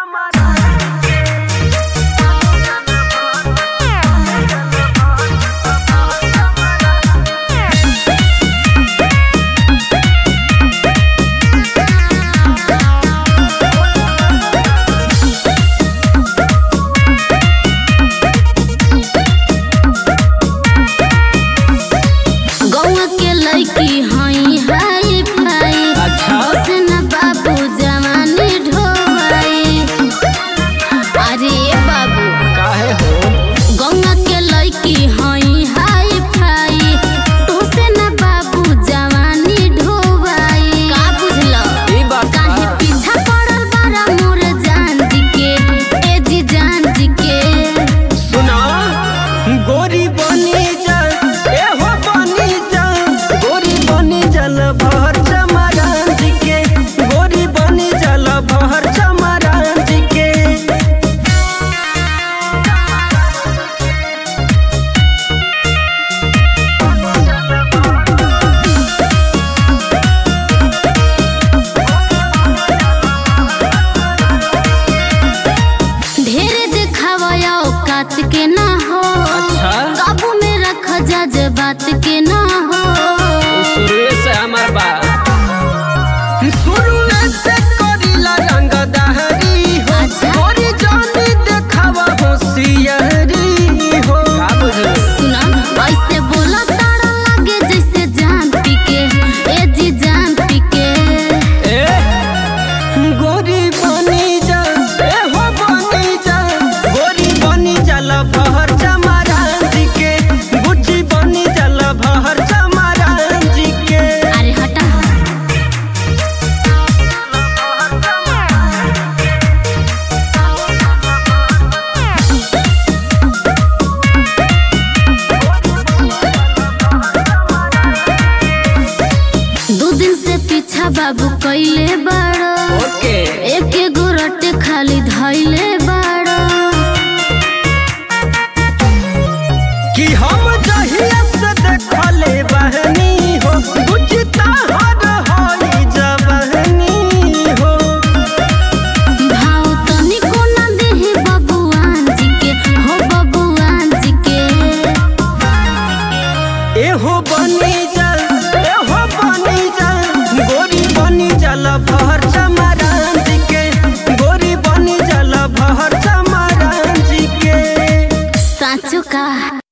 के ना हो, काबू में रखा जज्बात के ना हो। शुरू से हमार बात शुरू से करीला रंग दहरी हो, गोरी जानी देखावा होशियारी हो। का बुझल सुना ऐसे बोला तारा लगे जैसे जान पी के, ए जी जान पी के। ए गोरी बनी जा, ए हो बनी जा, गोरी बनी जाला भहर चमारान जी के, गुच्ची बनी जाला भहर चमारान जी के। अरे हटा दो दिन से पीछा बाबू कइले बाड़ो, ओके एक एगो रटे खाली धइले बाड़ो। कि हम जहिया से देखले बहनी हो, बुझता हर होई जवानी हो। भाव तनिको ना देहि बबुआन जी के, हो बबुआन जी के। एहो बनी